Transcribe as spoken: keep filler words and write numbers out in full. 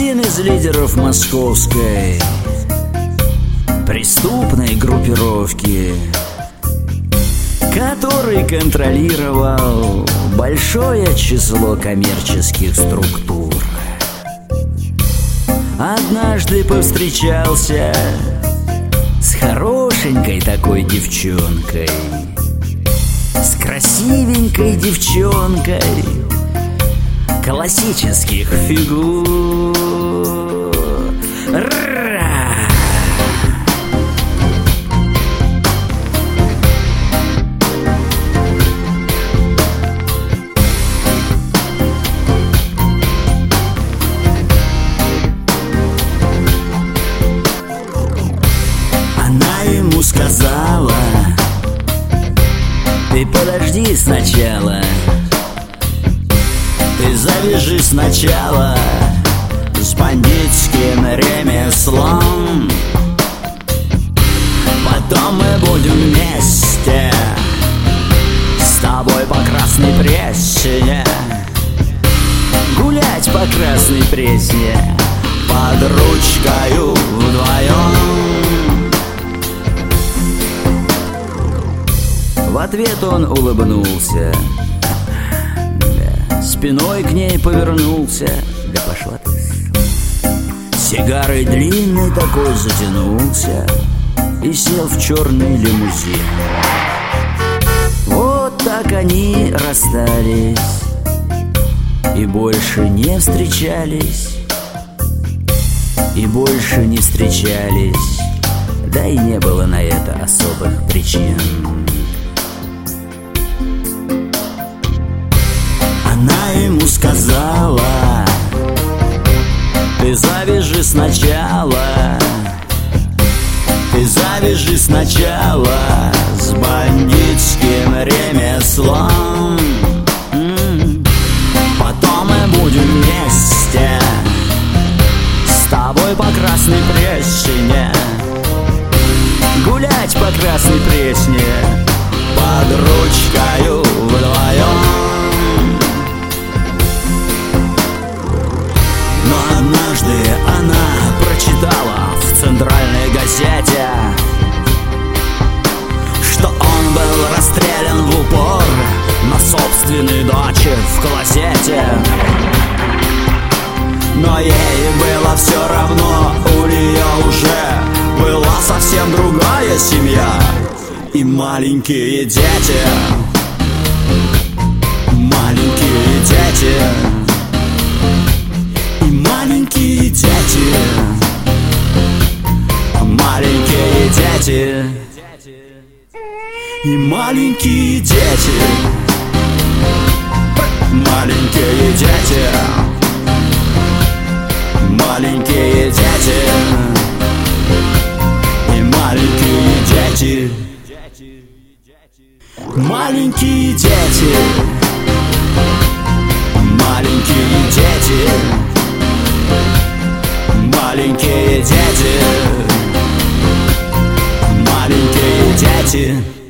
Один из лидеров московской преступной группировки, который контролировал большое число коммерческих структур, однажды повстречался с хорошенькой такой девчонкой, с красивенькой девчонкой классических фигур. Она ему сказала: ты подожди сначала, ты завяжи сначала с бандитским ремеслом, потом мы будем вместе с тобой по Красной Пресне гулять по Красной Пресне под ручкою вдвоем. В ответ он улыбнулся, да, спиной к ней повернулся, да пошла ты. Сигарой длинной такой затянулся и сел в черный лимузин. Вот так они расстались и больше не встречались, и больше не встречались, да и не было на это особых причин. Она ему сказала: ты завяжи сначала, ты завяжи сначала с бандитским ремеслом, потом мы будем вместе с тобой по Красной Пресне гулять по Красной Пресне под ручкою вдвоем. Но однажды она прочитала в центральной газете, что он был расстрелян в упор на собственной даче в клозете. Но ей было все равно, у нее уже была совсем другая семья и маленькие дети. Маленькие дети. И маленькие дети. Маленькие дети. И маленькие дети. Маленькие дети. Маленькие дети. И маленькие дети. Маленькие дети. Маленькие дети. Маленькие дети. Маленькие дети.